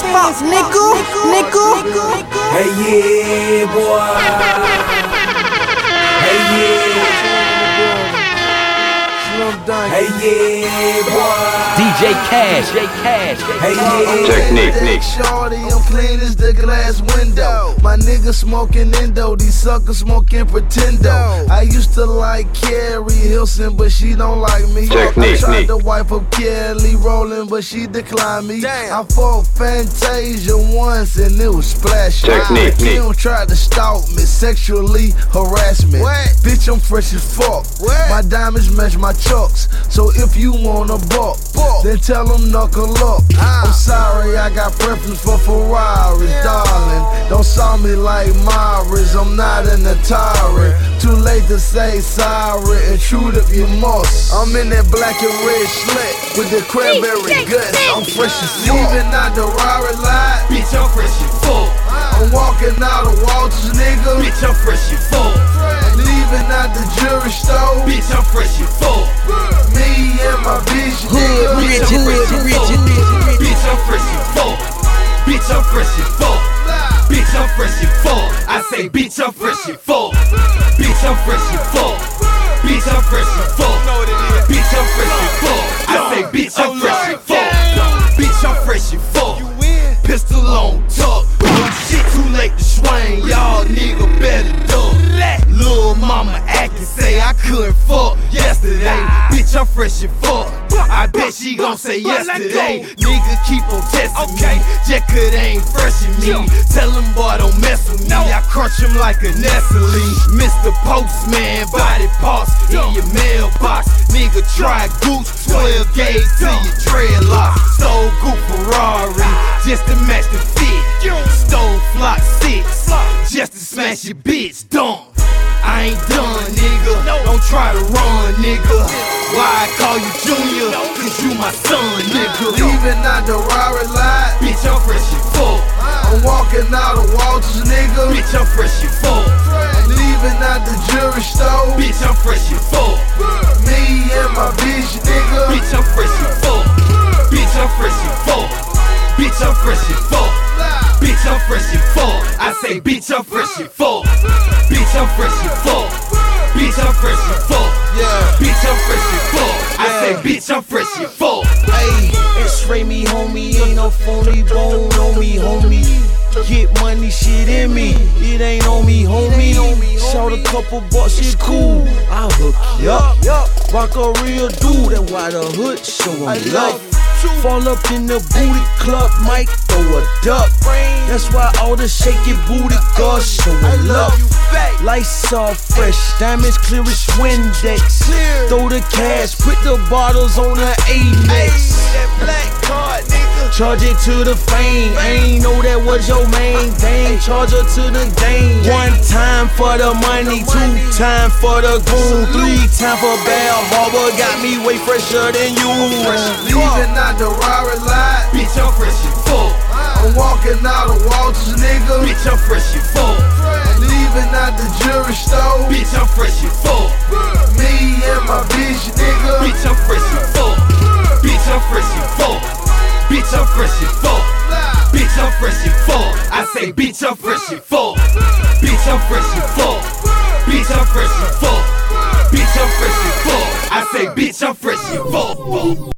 spot, nickel. Hey yeah, boy. Hey yeah. Hey yeah, boy. DJ Cash. Hey yeah. Technique. Shorty, I'm clean as the glass window. My niggas smoking Indo, these suckers smoking Pretendo. I used to like Carrie Hilson, but she don't like me. I tried to wipe up Kelly Rowland, but she declined me. I fought Fantasia once and it was splash. She don't try to stalk me, sexually harass me. Bitch, I'm fresh as fuck. My diamonds match my chucks. So if you want a buck, then tell them knuckle up. I'm sorry, I got preference for Ferraris, darling. Don't saw me like Morris, I'm not an Atari. Too late to say sorry, intrude if you must. I'm in that black and red slit with the cranberry guts. I'm fresh as fuck. Leaving out the Rari lot, Bitch, I'm fresh as fuck. I'm walking out of Walters, nigga. Bitch, I'm fresh as fuck. Leaving out the jewelry store. Bitch, I'm fresh as fuck. Me and my bitch, nigga. Bitch, I'm fresh as fuck. Bitch, I'm fresh as fuck. Bitch, I'm fresh as fuck. I say, bitch, I'm fresh as fuck. Bitch, I'm fresh as fuck. Bitch, I'm fresh as fuck. Bitch, I'm fresh as fuck. I say, bitch, I'm fresh as fuck. Bitch, I'm fresh as fuck. Pistol on tuck. No shit too late to swing. Y'all nigga better duck. Lil' mama actin' say I couldn't fuck yesterday. Bitch, I'm fresh as fuck. I bet she gon' say yesterday. Nigga keep on testing me, just 'cause they ain't fresh in me. Tell him boy don't mess with me, I crush him like a Nestle. Mr. Postman, body parts in your mailbox. Nigga try Gooch, 12 gauge to your dreadlocks. Stole Goop Ferrari, just to match the fit. Stole Flock 6, just to smash your bitch, dumb. I ain't done, nigga. Don't try to run, nigga. Why I call you Junior? Cause you my son, nigga. Leaving out the Rari lot. Bitch, I'm fresh as fuck. I'm walking out of Walters, nigga. Bitch, I'm fresh as fuck. Leaving out the jewelry store. Bitch, I'm fresh as fuck. Me and my bitch, nigga. Bitch, I'm fresh as fuck. Bitch, I'm fresh as fuck. Bitch, I'm fresh as fuck. Bitch, I'm fresh as fuck. I say, bitch, I'm fresh as fuck. Bitch, I'm fresh as fuck. Bitch, I'm fresh as fuck. Yeah. Bitch, I'm fresh as fuck. I say, bitch, I'm fresh as fuck. Hey, X-ray me, homie, ain't no phony bone on me, homie. Get money, shit in me, it ain't on me, homie. Shout a couple bucks, shit cool, I'll hook you up. Rock a real dude, that's why the hood show him love. Fall up in the booty club, might throw a duck. That's why all the shaky booty girls showin' love. Lights all fresh, diamonds clear as Windex. Throw the cash, put the bottles on the Amex. Charge it to the fame, ain't know that was your main thing. Charge her to the game. 1 time for the money, 2 time for the goon, 3 time for Bell Harbor. Got me way fresher than you. Leaving out the Rari lot. Bitch, I'm fresh as fuck. I'm walking out of Walters, nigga. Bitch, I'm fresh as fuck. Leaving out the jewelry store. Bitch, I'm fresh as fuck. Me and my bitch, nigga. Bitch, I'm fresh as fuck. Bitch, I'm fresh as fuck. Bitch, I'm fresh as fuck. Bitch, I'm fresh as fuck. I say, bitch, I'm fresh as fuck. Bitch, I'm fresh as fuck. Bitch, I'm fresh as fuck. Bitch, I'm fresh as fuck. I say, bitch, I'm fresh as fuck.